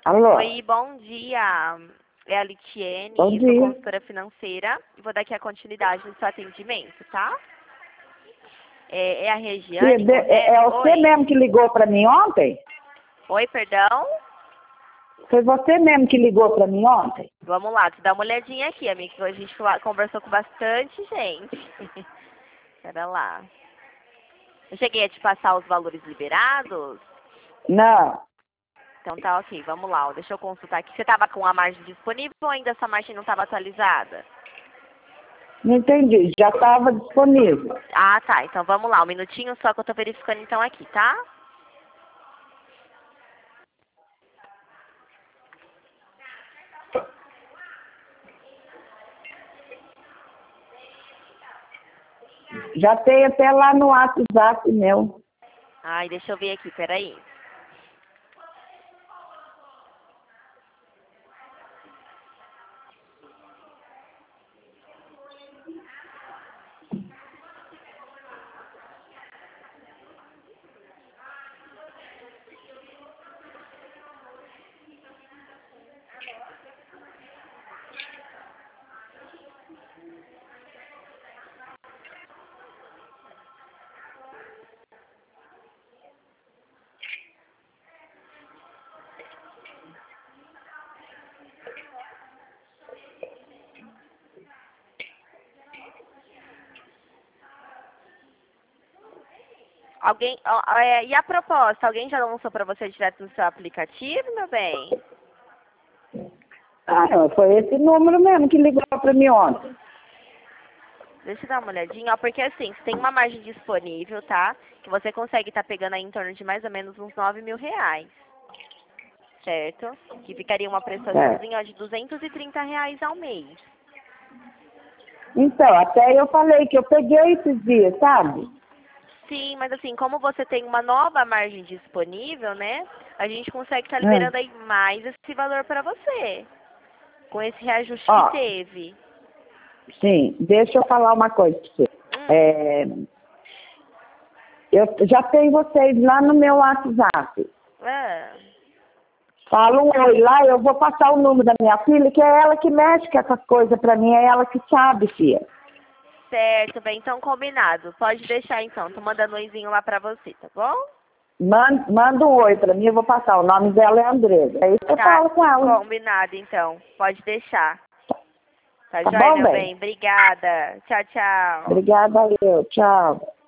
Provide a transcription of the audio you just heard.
Alô? Oi, bom dia. É a Litiene, Bom eu sou dia. consultora financeira e vou dar aqui a continuidade no seu atendimento, tá? É a Tia, Regiane, é correto? você Oi. mesmo que ligou para mim ontem? Oi, perdão? Foi você mesmo que ligou para mim ontem? Vamos lá, tu dá uma olhadinha aqui, amiga, que a gente conversou com bastante gente. Pera lá. Eu cheguei a te passar os valores liberados? Não, Então tá ok, vamos lá. Deixa eu consultar aqui. Você estava com a margem disponível ou ainda essa margem não estava atualizada? não entendi. Já estava disponível. Ah, tá. Então vamos lá. Um minutinho só que eu tô verificando então aqui, tá? Já tem até lá no WhatsApp meu. Ai, deixa eu ver aqui, peraí. Alguém, e a proposta, alguém já lançou pra você direto no seu aplicativo, meu bem? Ah, não, foi esse número mesmo que ligou para mim ontem. Deixa eu dar uma olhadinha, ó, porque assim, você tem uma margem disponível, tá? Que você consegue estar pegando aí em torno de mais ou menos uns R$ 9.000, certo? Que ficaria uma É. prestaçãozinha ó, de R$ 230 ao mês. Então, até eu falei que eu peguei esses dias, sabe? Sim, mas assim, como você tem uma nova margem disponível, né? A gente consegue estar Hum. liberando aí mais esse valor para você, com esse reajuste que Ó, teve. sim, deixa eu falar uma coisa para você. Hum. É, eu já tenho vocês lá no meu WhatsApp. Ah, Fala um oi lá, eu vou passar o número da minha filha, que é ela que mexe com essas coisas pra mim, é ela que sabe, filha. certo, bem, então combinado. Pode deixar então, tô mandando um oizinho lá pra você, tá bom? Manda um oi pra mim, eu vou passar. O nome dela é Andresa. Aí você Tá, fala com ela. combinado então. Pode deixar. Tá Tá joia, bom, meu bem? bem? Obrigada. Tchau, tchau. Obrigada eu. Tchau.